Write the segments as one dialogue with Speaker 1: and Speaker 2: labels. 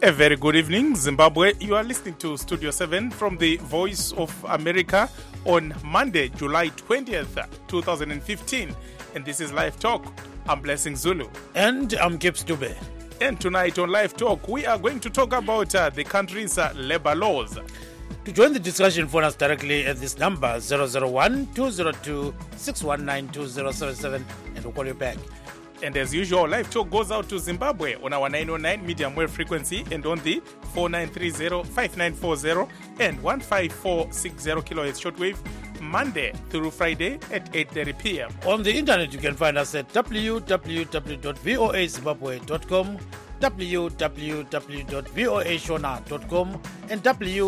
Speaker 1: A very good evening, Zimbabwe. You are listening to Studio 7 from the Voice of America on Monday, July 20th, 2015. And this is Live Talk. I'm Blessing Zulu.
Speaker 2: And I'm Gibbs Dube.
Speaker 1: And tonight on Live Talk, we are going to talk about the country's labor laws.
Speaker 2: To join the discussion, phone us directly at this number, 001-202-619-2077, and we'll call you back.
Speaker 1: And as usual, Live Talk goes out to Zimbabwe on our 909 medium wave frequency and on the 4930-5940 and 15460 kilohertz shortwave, Monday through Friday at 8:30 p.m.
Speaker 2: On the internet, you can find us at www.voazimbabwe.com, www.voashona.com, and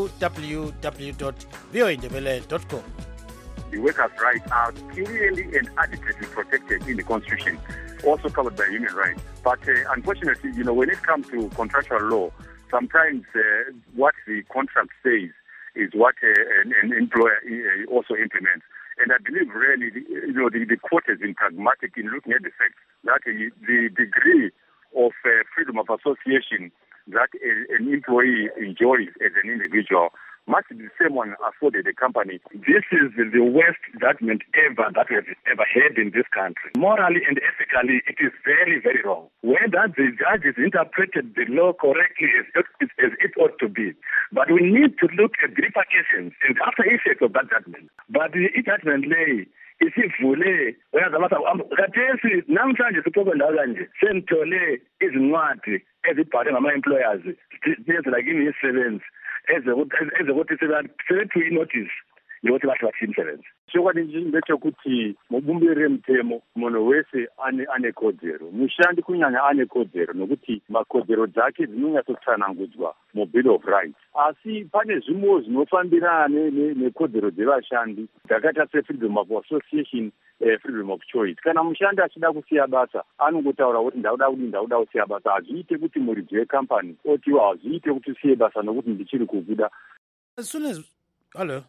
Speaker 2: www.voindebele.com.
Speaker 3: The workers' rights are clearly and adequately protected in the Constitution, also covered by human rights. But unfortunately, when it comes to contractual law, sometimes what the contract says is what an employer also implements. And I believe really, the court has been pragmatic in looking at the fact that the degree of freedom of association that an employee enjoys as an individual must be the same one afforded a company. This is the worst judgment ever that we have ever had in this country. Morally and ethically, it is very, very wrong. Whether the judges interpreted the law correctly as it ought to be. But we need to look at the repercussions and after effects of that judgment. But the judgment lay isivule khathesi namhlanje sixoxa kanje senithole izincwadi ezibhalwe ngama-employers ezilakini yisebenzi ezokuthi sebethu inotice yokuthi bahle bathi imsebenzi
Speaker 4: chokwadi ndechekuti mubumbiro remutemo munhu wese ane kodzero, mushandi kunyanya ane kodzero nokuti makodzero dzake dzinonyatsotsanangudzwa mubill of rights. Asi pane zvimwewo zvinofambirana nekodzero dzevashandi dzakaita sefreedom of association, freedom of choice. Kana mushandi achida kusiya basa anongotaura kuti ndauda kusiya basa, hazviite kuti muridzi wekampani otiwa hazviite kuti usiye basa nokuti ndichiri kubuda.
Speaker 2: As soon as... Hello.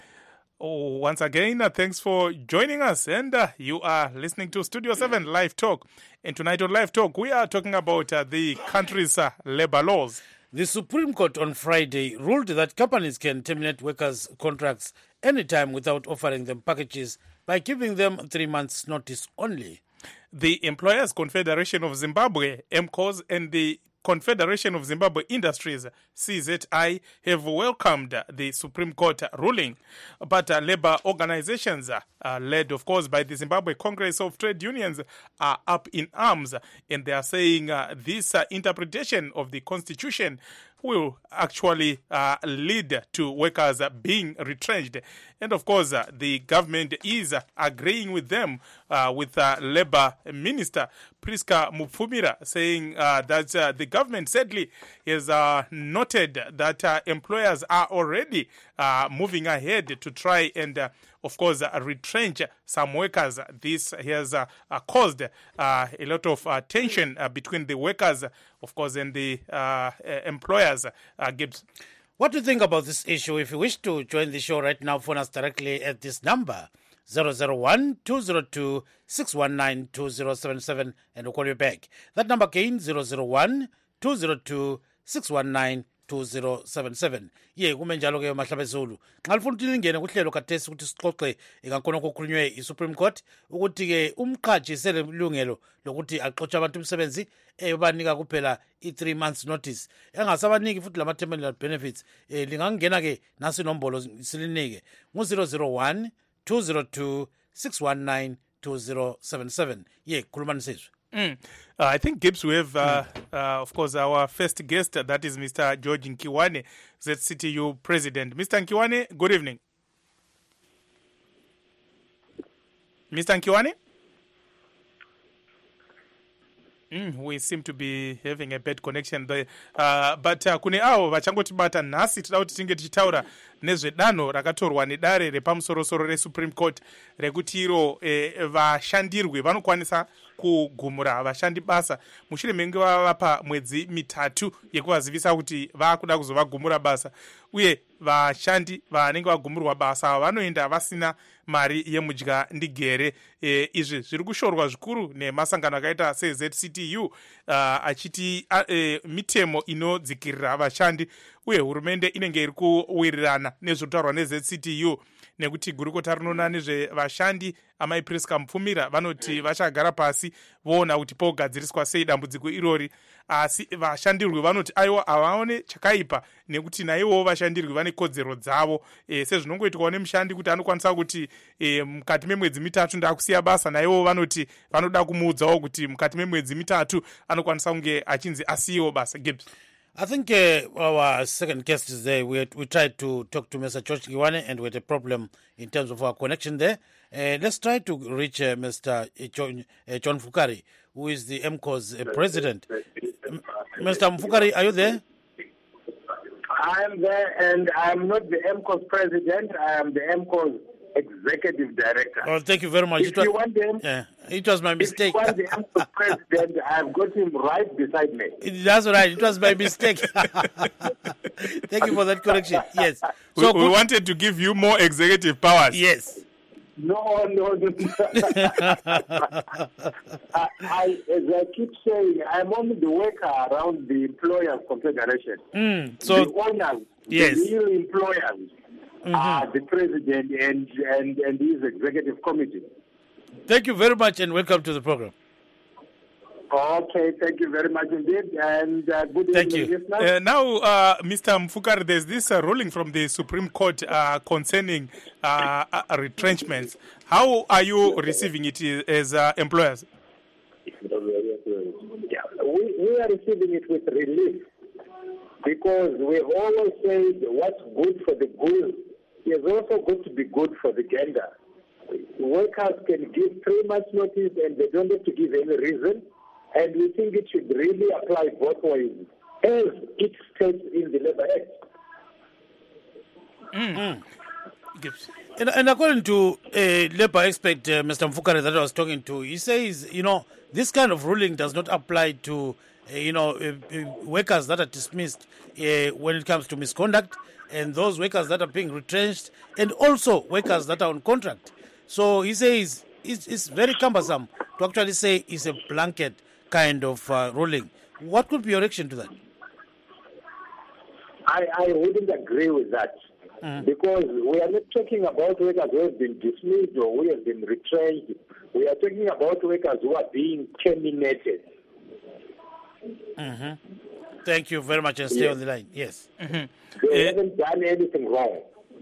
Speaker 1: Oh, once again, thanks for joining us. And you are listening to Studio 7 Live Talk. And tonight on Live Talk, we are talking about the country's labor laws.
Speaker 2: The Supreme Court on Friday ruled that companies can terminate workers' contracts anytime without offering them packages by giving them 3 months' notice only.
Speaker 1: The Employers Confederation of Zimbabwe, MCOS, and the Confederation of Zimbabwe Industries, CZI, have welcomed the Supreme Court ruling. But labor organizations, led, of course, by the Zimbabwe Congress of Trade Unions, are up in arms. And they are saying this interpretation of the Constitution will actually lead to workers being retrenched. And of course, the government is agreeing with them, with Labour Minister Priska Mupfumira, saying that the government sadly has noted that employers are already moving ahead to try and of course, retrench some workers. This has caused a lot of tension between the workers, of course, and the employers. Gibbs.
Speaker 2: What do you think about this issue? If you wish to join the show right now, phone us directly at this number, 001-202-619-2077, and we'll call you back. That number again, 001-202-619-2077. Ye kumenjalo ke Mahlabe Zulu nxa lifuna ukuthi lingene kuhlelo kathesi ukuthi sixoxe ngakhona okukhulunywe iSupreme Court ukuthi ke umqhaji selelungelo lokuthi axotshe abantu umsebenzi ebanika kuphela i3 months notice engasabaniki futhi lama terminal benefits lingangena ke nasi nombolo silinike ngu 001-202-619-2077. Ye khuluma nisizwe.
Speaker 1: I think, Gibbs, we have, of course, our first guest, that is Mr. George Nkiwane, ZCTU President. Mr. Nkiwane, good evening. Mr. Nkiwane? We seem to be having a bad connection there. But kune avo vachangotibata nhasi toda kuti tinge tichitaura nezvedano rakatorwa nedare repamusoro-soro reSupreme Court rekuti iro vashandirwi vanokwanisa kugumura vashandi basa mushure menge vavapa mwedzi 3 yekuvazivisa kuti vakuda kuzovagumura basa, uye vashandi vanenge vagumurwa basa vanoenda vasina mari yemudya ndigere. Izvi zviri kushorwa zvikuru nemasangano akaita seZCTU achiti mitemo inodzikirira vashandi, uye hurumende inenge iri kuwirirana nezvinotaurwa neZCTU nekuti gurukota rinoona nezvevashandi amai Priska Mupfumira vanoti vachagara pasi voona kuti pogadziriswa sei dambudziko irori. Asi vashandirwi vanoti aiwa havaone chakaipa nekuti naivowo vashandirwi vane kodzero dzavo, sezvinongoitwa nemushandi kuti anokwanisa kuti mukati memwedzi 3 ndakusiya basa, naivowo vanoti vanoda kumuudzawo kuti mukati memwedzi 3 anokwanisa kunge achinzi asiyiwo basa. Gibbs.
Speaker 2: I think our second guest is there. We tried to talk to Mr. George Kiwane and we had a problem in terms of our connection there. Let's try to reach Mr. John Mfukari, who is the MCO's president. Mr. Mfukari, are you there?
Speaker 5: I am there, and I am not the MCO's president. I am the MCO's executive director.
Speaker 2: Oh, thank you very much.
Speaker 5: If you want them,
Speaker 2: it was my mistake.
Speaker 5: If you want the MCO's president, I have got him right beside me.
Speaker 2: That's right. It was my mistake. Thank you for that correction. Yes.
Speaker 1: So we wanted to give you more executive powers.
Speaker 2: Yes.
Speaker 5: No. As I keep saying, I'm only the worker around the Employers Confederation.
Speaker 2: So
Speaker 5: the owners,
Speaker 2: yes,
Speaker 5: the real employers are the president and his executive committee.
Speaker 2: Thank you very much and welcome to the program.
Speaker 5: Okay, thank you very much indeed, and good
Speaker 2: Thank
Speaker 5: evening,
Speaker 2: you.
Speaker 5: listeners.
Speaker 1: Now, Mr. Mfukari, there's this ruling from the Supreme Court concerning retrenchments. How are you receiving it as employers?
Speaker 5: Yeah, we are receiving it with relief because we always say what's good for the goose is also good to be good for the gander. Workers can give 3 months notice and they don't have to give any reason. And we think it should really apply both ways, as it states in the Labour Act.
Speaker 2: And according to a Labour expert, Mr. Mfukari, that I was talking to, he says, this kind of ruling does not apply to, workers that are dismissed when it comes to misconduct, and those workers that are being retrenched, and also workers that are on contract. So he says it's very cumbersome to actually say it's a blanket kind of ruling. What could be your reaction to that?
Speaker 5: I wouldn't agree with that because we are not talking about workers who have been dismissed or who have been retrenched. We are talking about workers who are being terminated.
Speaker 2: Thank you very much and stay on the line. Yes.
Speaker 5: They haven't done anything wrong.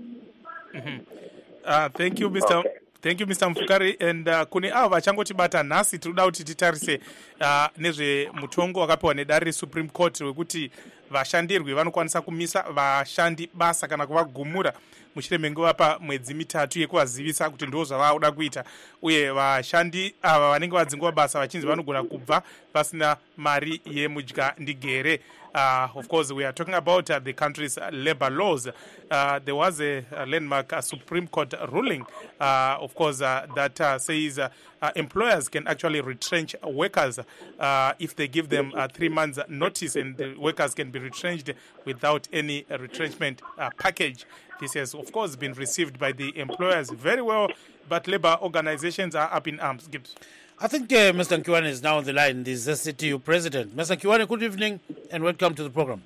Speaker 1: Thank you, Mr.
Speaker 5: Okay.
Speaker 1: Thank you, Mr. Mfukari. And kune avo vachangotibata nhasi tinoda kuti titarise nezvemutongo wakapiwa nedare reSupreme Court wekuti vashandirwi vanokwanisa kumisa vashandi basa kana kuvagumura mushure menguva pamwedzi 3 yekuvazivisa kuti ndo zvavauda kuita, uye vashandi ava vanenge vadzingwa basa vachinzi vanogona kubva pasina mari yemudya ndigere. Of course, we are talking about the country's labor laws. There was a landmark Supreme Court ruling, of course, that says employers can actually retrench workers if they give them 3 months notice, and the workers can be retrenched without any retrenchment package. This has, of course, been received by the employers very well, but labor organizations are up in arms. Gibbs.
Speaker 2: I think Mr. Kiwane is now on the line, the ZCTU president. Mr. Kiwane, good evening and welcome to the program.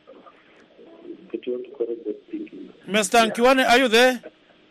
Speaker 2: Mr. Kiwane, are you there?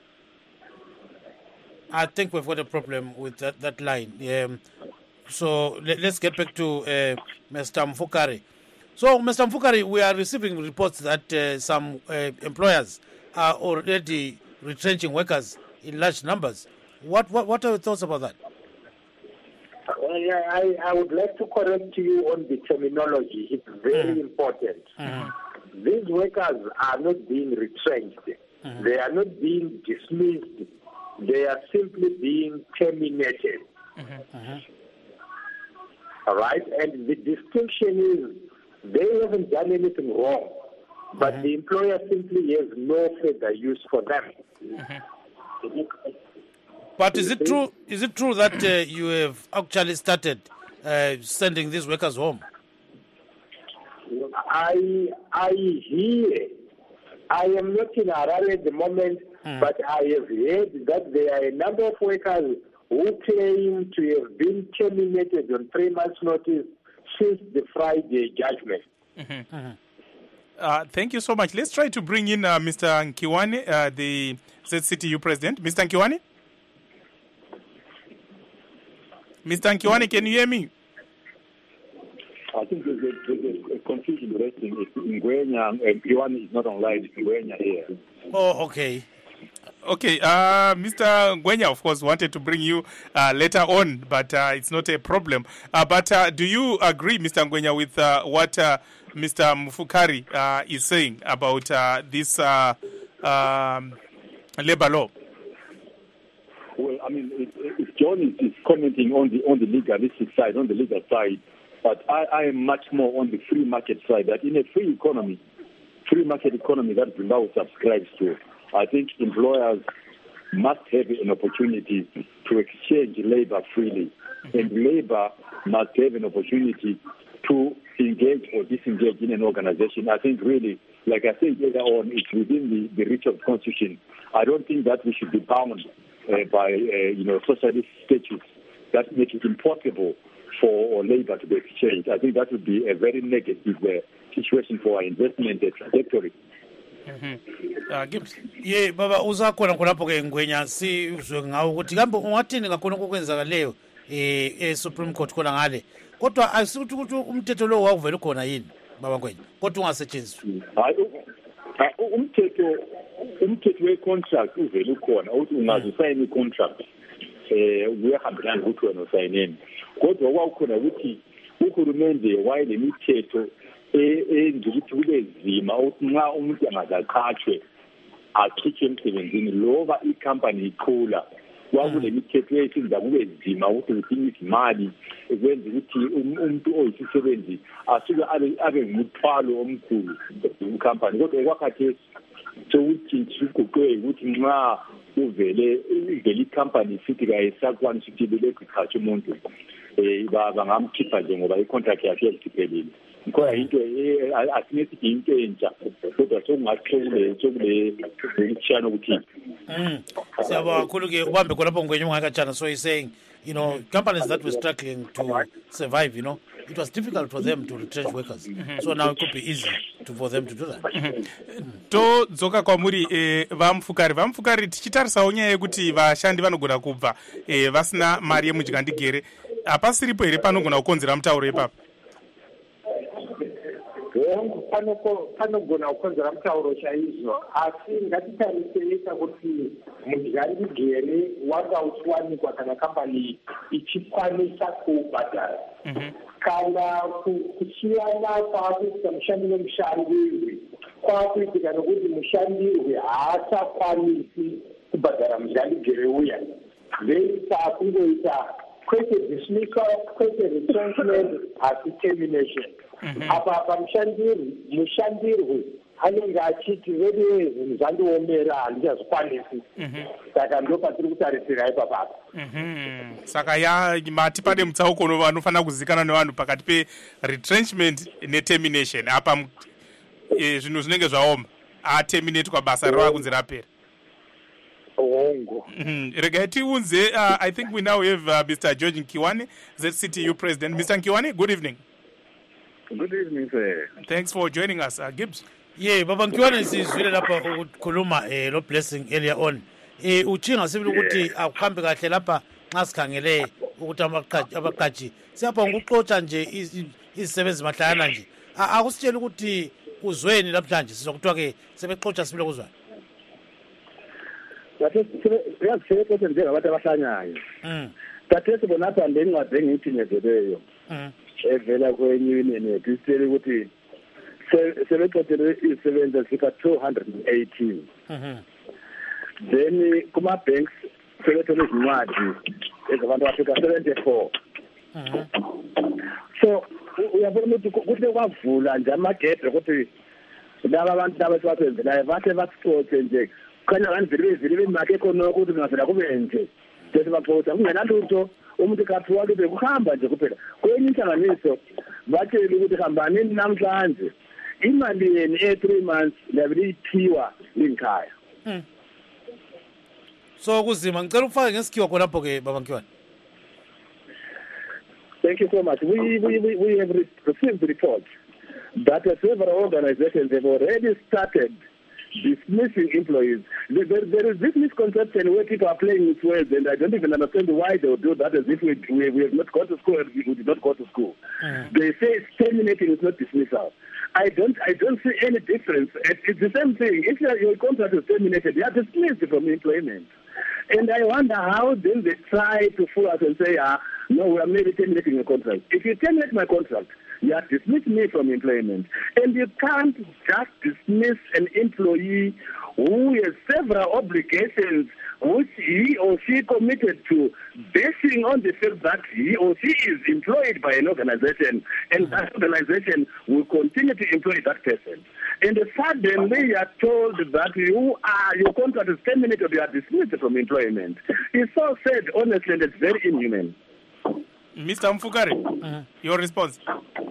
Speaker 2: I think we've got a problem with that line. So let's get back to Mr. Mfukari. So, Mr. Mfukari, we are receiving reports that some employers are already retrenching workers in large numbers. What are your thoughts about that?
Speaker 5: Well, yeah, I would like to correct you on the terminology. It's very important. These workers are not being retrenched. They are not being dismissed. They are simply being terminated. All right? And the distinction is they haven't done anything wrong, but the employer simply has no further use for them.
Speaker 2: But is it true that you have actually started sending these workers home?
Speaker 5: I hear. I am not in Harare at the moment, but I have heard that there are a number of workers who claim to have been terminated on 3 months' notice since the Friday judgment.
Speaker 1: Thank you so much. Let's try to bring in Mr. Nkiwane, the ZCTU president. Mr. Nkiwane? Mr. Nkiwane, can you hear me?
Speaker 4: I think there's a confusion resting. Ngwenya and Nkiwane is not online. It's Ngwenya here.
Speaker 2: Oh, okay.
Speaker 1: Okay, Mr. Ngwenya, of course, wanted to bring you later on, but it's not a problem. But do you agree, Mr. Ngwenya, with what Mr. Mufukari is saying about this labor law?
Speaker 4: Well, I mean, if John is commenting on the legalistic side, on the legal side, but I am much more on the free market side, that in a free market economy that Zimbabwe subscribes to, I think employers must have an opportunity to exchange labor freely, and labor must have an opportunity to engage or disengage in an organization. I think really, like I said earlier on, it's within the reach of the Constitution. I don't think that we should be bound by socialist statutes that make it impossible for labor to be exchanged. I think that would be a very negative situation for our investment trajectory.
Speaker 2: Gibbs. Yeah, baba uzakhona khonapho ke Ngwenya sizwe ngawo ukuthi kambe ungathini ngakhona okwenzakaleyo Supreme Court khona ngale. Kodwa asikuthi ukuthi umthetho lo wawuvela khona yini baba Ngwenya. Kodwa ungasetshenziswa.
Speaker 4: Hayi umthetho we-contract uvela ukhona ukuthi ungazisayina i-contract uyahambelana ukuthi wena usayineni. Kodwa kwakukhona ukuthi uhulumende wayelemithetho ukuthi kube nzima ukuthi nxa umuntu angazaqhatshwe akhitshwe emsebenzini loba ikhampani iqhula kwakule mithetho eyenza kube nzima ukuthi udinga imali ekwenza ukuthi umuntu oyisisebenzi asuke abe ngumthwalo omkhulu wekhampani. Kodwa kwakhathesi sokuthi kuguqwe ukuthi nxa uvele ikhampani isithi kayisakwanisa ukuthi beqhatshe umuntu bangamkhipha nje ngoba i-contract yakhe yasiphelile. Ngoba into asinethi into entsha kodwa sokungaqhubule ukutshana ukuthi
Speaker 2: siyabonga kakhulu ke ubambe khonapho Ngwenya ungakatshana. So he's saying, companies that were struggling to survive, it was difficult for them to retrench workers. So now it could be easy for them to do that.
Speaker 1: To dzoka kwamuri vamufukari tichitarisawo nyaya yekuti vashandi vanogona kubva vasina mari yemudygandigere. Hapasiripo here panogona kukonzera mutauro ipapo?
Speaker 5: Panogona kukonzera mutauro chaizvo, asi ngatitarisei kuti mudygandigere wanga uchiwanikwa kana kambani ichikwanisa kubhadhara. Kana kusiyana kwakuita mushandi nemushandirwi kwakuitika nokuti mushandirwi haachakwanisi kubhadhara mudygandigere uya. Veita kungoita kwete dismissal, kwete retrenchment, asi termination. Apa mushandirwi anenge achiti vede zvinhu zvandiomera handichazvikwanisi, saka ndo patiri kutarisira ipapapa.
Speaker 1: Saka mati pane mutsauko vanofanira kuzikanwa nevanhu pakati pe-retrenchment ne-termination. Apa zvinhu zvinenge zvaoma aterminatwa basa rava kunzi rapera. Regai tiunze, I think we now have Mr. George Nkiwane, ZCTU president. Mr. Nkiwane, good evening.
Speaker 3: Good evening, sir.
Speaker 1: Thanks for joining us, Gibbs.
Speaker 2: Yeah, baba Nkiwane sizwile lapha ukukhuluma lo blessing earlier on. Uchinga sibili ukuthi akuhambe kahle lapha nxa sikhangele ukuthi abaqhaji siyapha ngokuxoxa nje izisebenzi mahlayana nje. Akusitshela ukuthi uzweni namhlanje sizokuthiwa ke sebexoxa sibili kuzwana.
Speaker 4: Siyasebenza njengabantu abahlanyayo. Kathesi bona apha ngencwadi engiyithinyezeleyo evela kwenye union yethu isitshela ukuthi sebexoxele izisebenzi ezifika 218. Then kuma-banks sebethole izincwadi ezabantu abafika 74. So uyabona ukuthi kuhle kwavula nje amagede ukuthi laba abantu laba sebasebenzelayo bahle basixoxe nje khanya ngani vele imali ekhona ukuthi ngavela kube nje sesibaphotha kungenalutho umuntu kaphiwa kube kuhamba nje kuphela kwenye inhlanganiso batshela ukuthi hambani namhlanje imali yeni 3 months labeliphiwa inkhaya.
Speaker 2: So kuzima ngicela ukufaka ngesikhiwa khonapho ke baba Nkiwane.
Speaker 4: Thank you so much. We have received reports that several organizations have already started dismissing employees. There is this misconception where people are playing with words, and I don't even understand why they would do that as if we have not gone to school and we did not go to school. They say terminating is not dismissal. I don't see any difference. It's the same thing. If your contract is terminated, you are dismissed from employment. And I wonder how then they try to fool us and say, no, we are merely terminating your contract. If you terminate my contract, you have dismissed me from employment. And you can't just dismiss an employee who has several obligations which he or she committed to, basing on the fact that he or she is employed by an organization, and that organization will continue to employ that person. And suddenly you are told that your contract is terminated, you are dismissed from employment. It's so sad, honestly, and it's very inhuman.
Speaker 1: Mr. Mfukare, your response.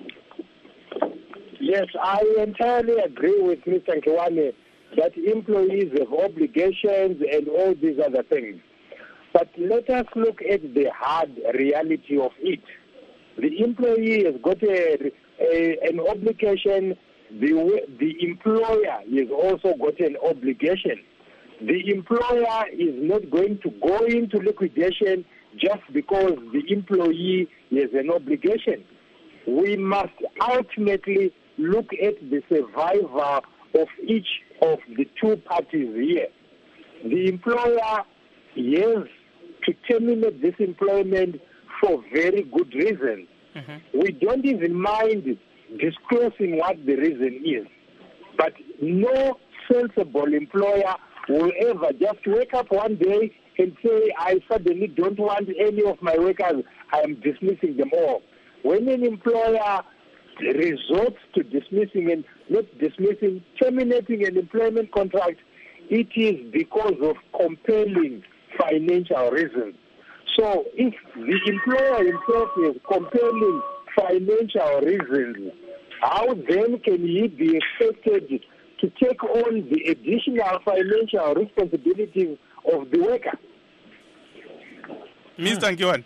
Speaker 5: Yes, I entirely agree with Mr. Nkiwane that employees have obligations and all these other things. But let us look at the hard reality of it. The employee has got an obligation. The employer has also got an obligation. The employer is not going to go into liquidation just because the employee has an obligation. We must ultimately look at the survivor of each of the two parties here. The employer has to terminate this employment for very good reasons. We don't even mind disclosing what the reason is. But no sensible employer will ever just wake up one day and say, I suddenly don't want any of my workers, I am dismissing them all. When an employer resorts to dismissing and not dismissing, terminating an employment contract, it is because of compelling financial reasons. So if the employer himself has compelling financial reasons, how then can he be expected to take on the additional financial responsibilities of the worker?
Speaker 1: Mr. Nkiwane.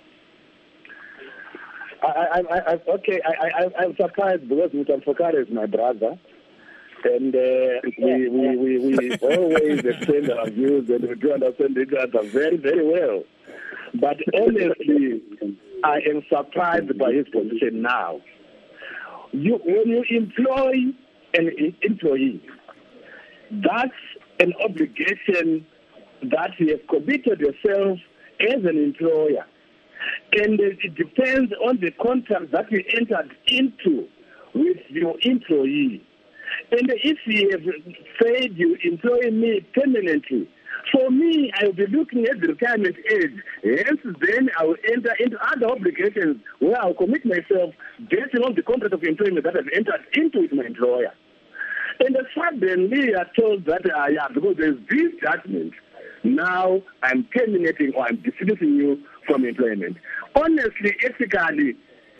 Speaker 4: I'm surprised because Mr. Mfukare is my brother, and we always extend our views and we do understand each other very, very well. But honestly, I am surprised by his position now. When you employ an employee, that's an obligation that you have committed yourself as an employer. And it depends on the contract that you entered into with your employee. And if you have said you employ me permanently, for me, I will be looking at the retirement age. Hence, then I will enter into other obligations where I will commit myself based on the contract of employment that I've entered into with my employer. And suddenly you are told that, because there's this judgment, now I'm terminating or I'm dismissing you from employment. Honestly, ethically,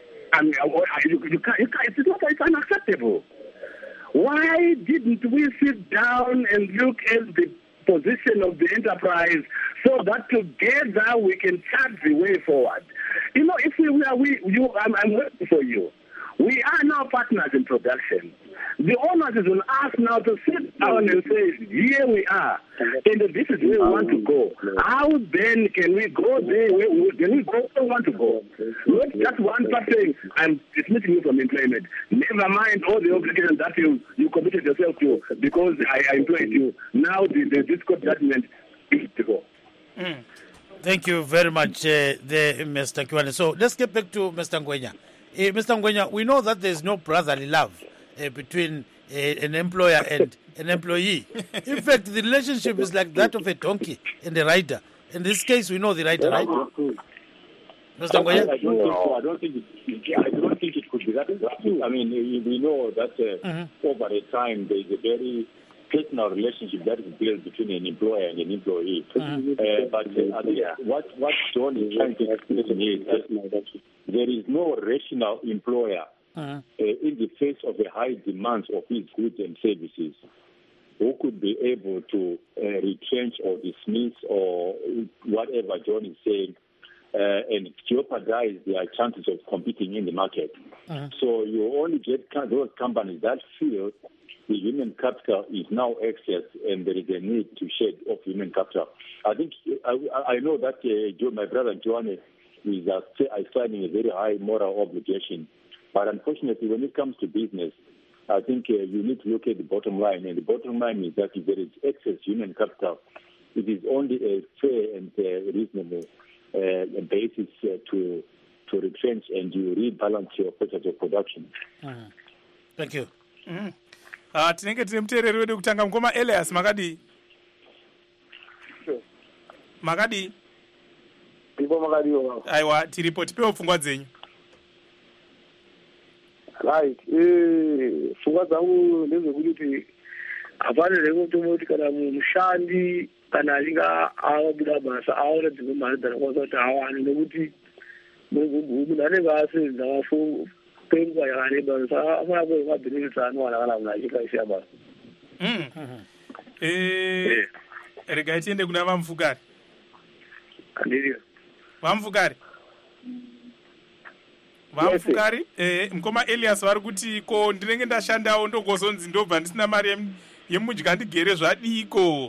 Speaker 4: it's unacceptable. Why didn't we sit down and look at the position of the enterprise so that together we can chart the way forward? If I'm working for you. We are now partners in production. The onus is on us now to sit down and say, here we are, and this is where we want to go. How then can we go there? Can we go where we want to go? Not just one person, I'm dismissing you from employment. Never mind all the obligations that you committed yourself to because I employed you. Now this court judgment is to go.
Speaker 2: Thank you very much, Mr. Nkiwane. So let's get back to Mr. Ngwenya. Mr. Ngwenya, we know that there's no brotherly love between an employer and an employee. In fact, the relationship is like that of a donkey and a rider. In this case, we know the rider, right? Mr. Ngwenya?
Speaker 4: I don't think it could be that. I mean, we know that over a time there is a very personal relationship that is built between an employer and an employee. But I think what John is trying to explain here is that there is no rational employer in the face of the high demands of his goods and services who could be able to retrench or dismiss or whatever John is saying and jeopardize their chances of competing in the market. So you only get those companies that feel the human capital is now excess and there is a need to shed off human capital. I think I know that my brother John is assigning a very high moral obligation, but unfortunately when it comes to business, I think you need to look at the bottom line, and the bottom line is that if there is excess human capital, it is only a fair and reasonable basis to retrench and you rebalance your process of production.
Speaker 2: Thank you.
Speaker 1: Tinenge tine muteereri wedu kutanga mukoma Elias makadi. Makadi.
Speaker 6: Ndipo makadiyo baba.
Speaker 1: Aiwa tiripo tipewo pfungwa dzenyu.
Speaker 6: Right. Pfungwa dzangu ndezvekuti hafanire kuti kana mushandi kana achinge abuda basa aona dzimwe mari dzakakwanisa kuti awane, nekuti munhu anenge asenza kwenguva yakareba, saka afana kuve mabhenefits anowana kana munhu achikaisiya basa.
Speaker 1: Regai tiende kuna Vamfukari.
Speaker 6: Andiriyo.
Speaker 1: Vamfukari. Vamfukari, mukoma Elias vari kuti ko ndinenge ndashandawo ndogozonzi ndobva ndisina mari yemudya ndigere zvadiko.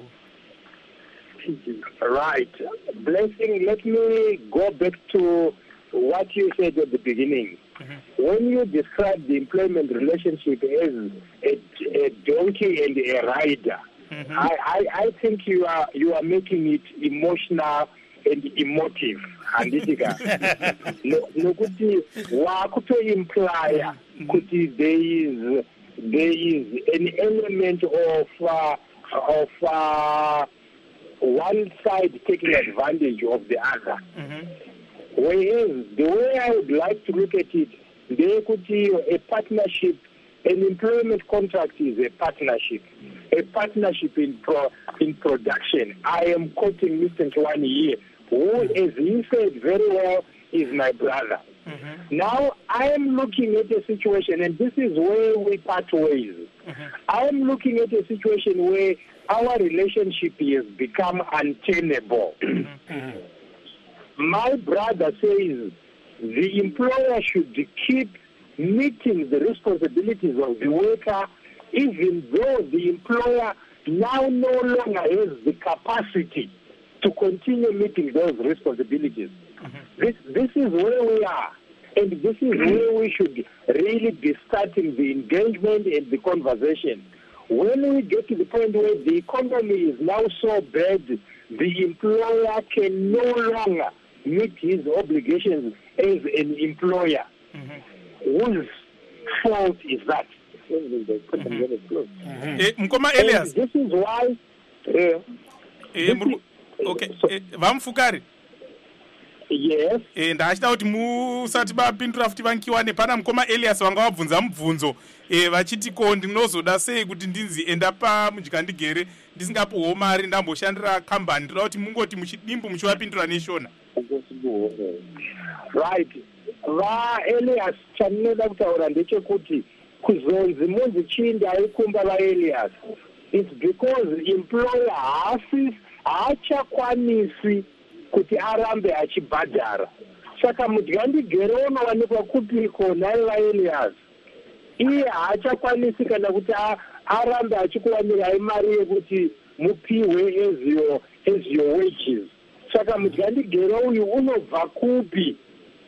Speaker 5: Right. Blessing, let me go back to what you said at the beginning. When you describe the employment relationship as a donkey and a rider, I think you are making it emotional and emotive. Anditika. Nokuti wakuto imply kuti there is an element of one side taking advantage of the other. Whereas the way I would like to look at it, a partnership, an employment contract is a partnership in production. I am quoting Mr. Twani here, who, as he said very well, is my brother. Now, I am looking at a situation, and this is where we part ways. I am looking at a situation where our relationship has become untenable. My brother says the employer should keep meeting the responsibilities of the worker, even though the employer now no longer has the capacity to continue meeting those responsibilities. This is where we are, and this is where we should really be starting the engagement and the conversation. When we get to the point where the economy is now so bad, the employer can no longer meet his obligations as an employer. Whose fault is that?
Speaker 1: Mkoma Elias.
Speaker 5: This is why.
Speaker 1: Okay. Vamfukari.
Speaker 5: Yes.
Speaker 1: Ndachida kuti musati bapindura futi vankiwane pana mukoma Elias vanga vabvunza mubvunzo vachiti ko ndinozoda sei kuti ndinzi enda pamudya ndigere ndisingapiwo mari ndamboshandira kambani, ndoda kuti mungoti muchidimbu muchivapindura neshona.
Speaker 5: Right. Elias chandinoda kutaura ndechekuti kuzonzi munzi chindi aikumba vaElias, it's because employer haachakwanisi kuti arambe achibhadhara. Saka mudya ndigere unowanikwa kupiko naye vaElias, iye haachakwanisi kana kuti arambe achikuwanirai mari yekuti mupiwe as your wages. Saka mudya ndigere uyu unobva kupi?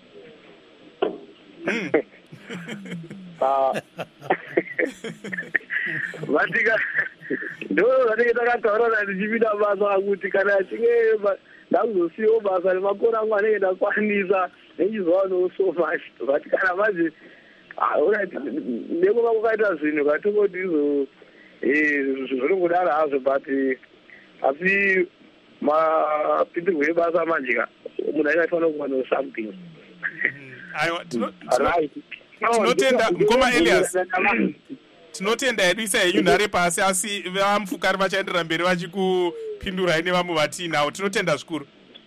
Speaker 5: Vatika ndo vanenge takataurana ndichipinda basa akuti kana achinge ndakuzosiyawo basa nemakore angu anenge ndakwanisa nechizowanawo so much, but kana manje ndeko kwakukaita zvinhu katongoti zvinongodaro hazvo, but asi mapindirwo ebasa manje munhu aingafanira kuwanawo something.
Speaker 1: Aiwa, tinotenda mukoma Elias. tinotenda hedu isa henyu nhare pasi, asi vamufukari vachaenderera mberi vachikupindurai nevamwe vatinavo. Tinotenda zvikuru.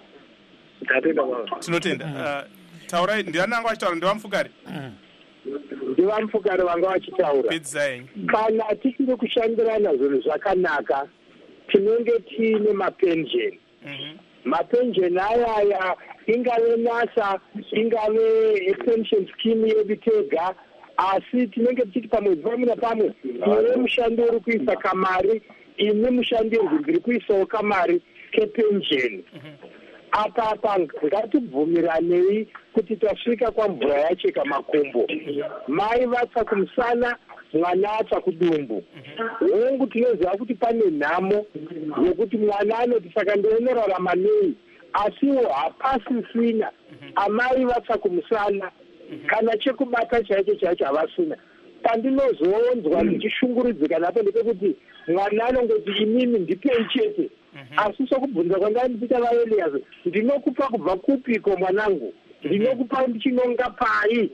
Speaker 1: Tinotenda. Taurai, ndiananga vachitaura ndevamufukari?
Speaker 5: Ndevamufukari vanga vachitaura.
Speaker 1: Pedzai.
Speaker 5: Kana tisiri kushandirana zvinhu zvakanaka, tinenge tiine mapensheni. Mapensheni ayaya ingave NASA, ingave pension scheme yedu tega, asi tinenge tichiti pamwedzi pamwe napamwe iwe mushandi uri kuisa kamari, ine mushandi ndiri kuisawo kamari kepensheni. Apa ngatibvumiranei kuti tasvika kwamvura yacheka makumbo. Mai vatsa kumusana, mwana atsa kudumbu. Hongu tinoziva kuti pane nhamo yekuti mwana anoti saka ndoonorarama nei, asiwo hapasisina. Amai vatsa kumusana, kana chekubata chaicho chaicho havasina. Pandinozonzwa ndichishungurudzika napo ndepekuti mwana anongoti inini ndipei chete. Asi sokubvunza kwandandipita vaElias, ndinokupa kubva kupiko mwanangu? Ndinokupa ndichinonga pai?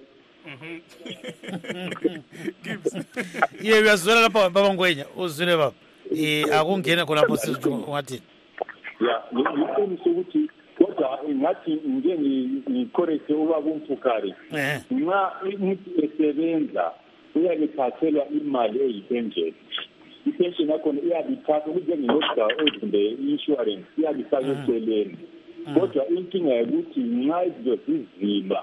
Speaker 2: Iye uyazwela baba Ngwenya, uzwile baba. Akungena khonapho sizwathi.
Speaker 4: Ya, ngiqinisa ukuthi kodwa ngathi ngikoreke ubaba uMfukari. Nxa umuntu esebenza uyakuthathelwa imali eyipensheni. Ipensheni yakhona iyabithatha njengeyodwa odinde i-insurance, iyabifaka eceleni. Kodwa inkinga yokuthi nxa izinto zizima,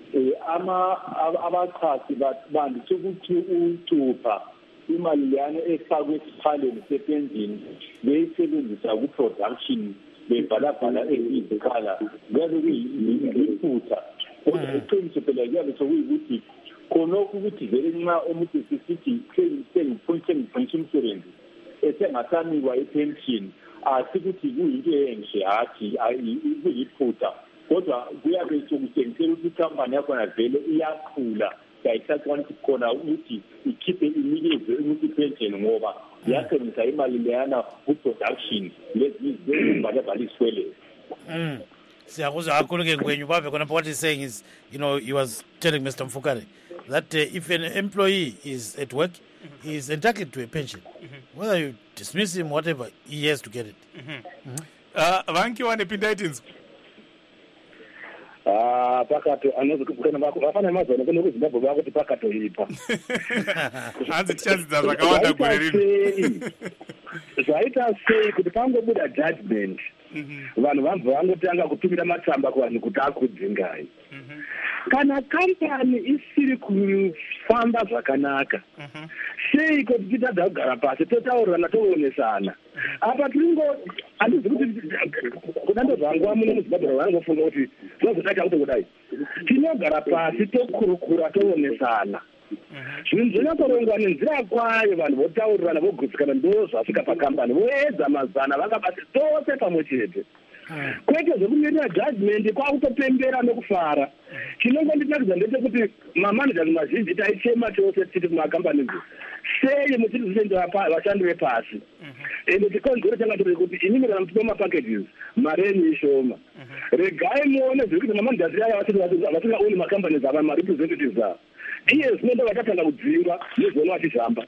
Speaker 4: abachasi bandise ukuthi ucupha imali leyana efakwe esiphaleni sepenshini beyisebenzisa ku-production, bebhalabhala eziyizikhala, kuyabe kuyiphutha. Kodwa iqiniso phela kuyabe sokuyikuthi khonokho ukuthi vele nxa umuntu sisithi insurance esengasanikwa ipenshini, asikuthi kuyinto enhle, hathi kuyiphutha. Kodwa kuyabe sokutshengisela ukuthi ikhampani yakhona vele iyakhula, kayisakwanisi khona ukuthi ikhiphe inikeze umuntu ipenshini ngoba yasebenzisa imali leyana ku-production lezibalabhala isikwelezi.
Speaker 2: Siyakuzwa kakhulu ke Ngwenya ubambe khonapho. What he's saying is, he was telling Mr. Mfukari that if an employee is at work, he is entitled to a pension. Whether you dismiss him, whatever, he has to get it.
Speaker 1: Vankiwa nepinda itinzi.
Speaker 5: Pakato anozokugana vako vafana mazana kune kuZimbabwe vakuti pakato ipa.
Speaker 1: Hanzi tichadzidza zvakawanda gore rino.
Speaker 5: Zvaita sei kuti pangobuda judgment, vanhu vangotanga kutumira matsamba kuvanhu kuti akudzingai. Kana kampani isiri kufamba zvakanaka, sei kuti titadza kugara pasi totaurirana toonesana? Apa tiringo handizi kuti kudando zvangu muno muZimbabwe vangofunga kuti tinozotaita kuti kudai. Tinogara pasi tokurukura toonesana. Zvinhu zvinyatorongwa nenzira kwayo, vanhu votaurirana vogutsikana, ndo zvasvika pakampani voedza mazana vakabati tose pamwe chete. Kwete zvekumirira judgment kwakutopembera nokufara. Chinongondinakidza ndechekuti mamanagers mazhinji taichema chose tichiti kumakampani sei muchiri kuchenjera vashandi vepasi. Ende chikonzero changa tiri kuti inini kana mutupa mapackages mari yenyu ishoma. Regai muone zviri kuti mamanagers aya vasingaoni makampani ava marepresentatives ava. Iye zvinondo vatatanga kudzinga nezono vachizvamba.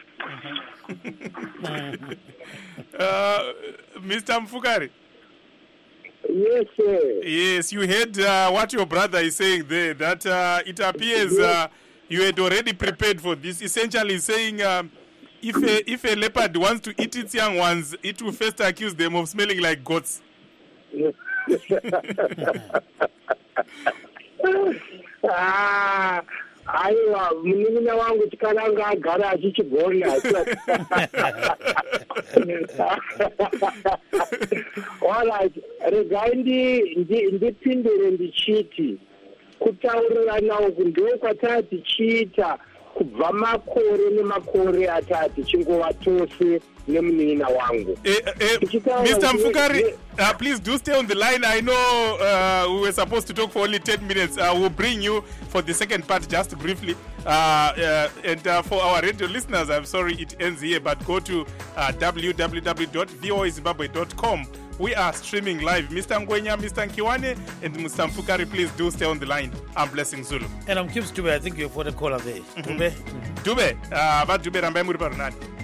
Speaker 1: Mr. Mfukari.
Speaker 5: Yes, sir.
Speaker 1: Yes, you heard what your brother is saying there, that it appears you had already prepared for this. Essentially saying if a leopard wants to eat its young ones, it will first accuse them of smelling like goats.
Speaker 5: Aiwa, munin'ina wangu tikananga agara achichigona. Alright, regai ndipindure ndichiti kutaurirana uku ndokwatava tichiita kubva makore nemakore atava tichingova tose nemunin'ina wangu.
Speaker 1: Mr. Mfukari, please do stay on the line. I know we were supposed to talk for only 10 minutes. We'll bring you for the second part just briefly. And for our radio listeners, I'm sorry it ends here, but go to www.voazimbabwe.com We are streaming live. Mr. Ngwenya, Mr. Nkiwane, and Mr. Mfukari, please do stay on the line. I'm Blessing Zulu.
Speaker 2: And I'm Kips Dube. I think you've got a caller there. Dube?
Speaker 1: Dube, Dube Rambai Muri Parunani.